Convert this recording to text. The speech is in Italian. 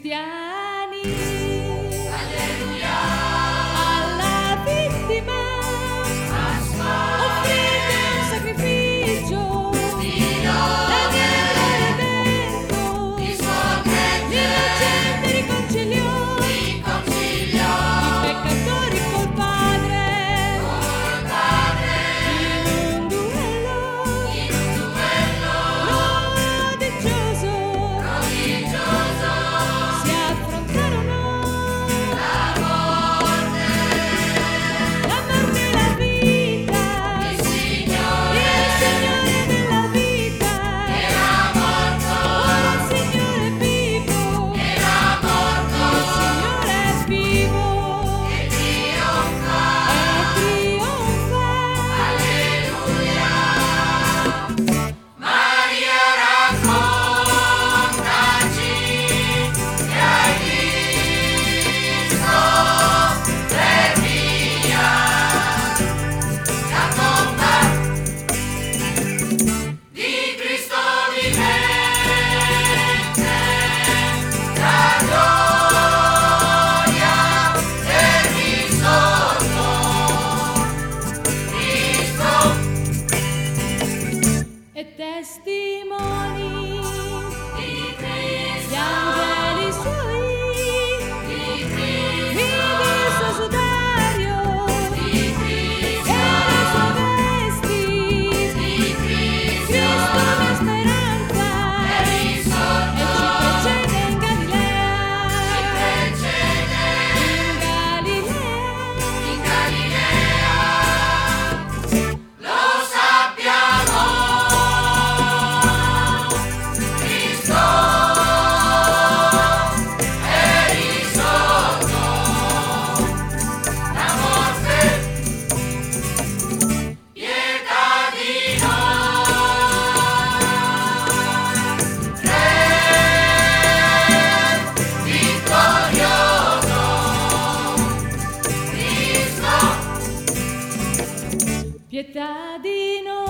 cristiani. Alleluia. Alla vittima offrite un sacrificio. Dio L'Agnello redento di suo gregge l'innocente riconciliò. riconciliò I peccatori col Padre. col Padre In un duello prodigioso si affrontarono la morte e la vita. il Signore Il Signore della vita era morto, ora il Signore è vivo. era morto Il Signore è vivo e trionfa. e trionfa. Alleluia. Maria, raccontaci che hai visto per via la tomba di Cristo vivente, la gloria del risorto Cristo. E testimoni Di gli Cristo, angeli suoi, di vidi Cristo, il suo sudario di e Cristo, le sue vesti. di Cristo, Cristo mia speranza è e risorto, ci precede in Galilea. ci precede In Galilea in Galilea. Lo sappiamo, Cristo è risorto, la morte pietà di noi, Re vittorioso, Cristo. pietà di noi.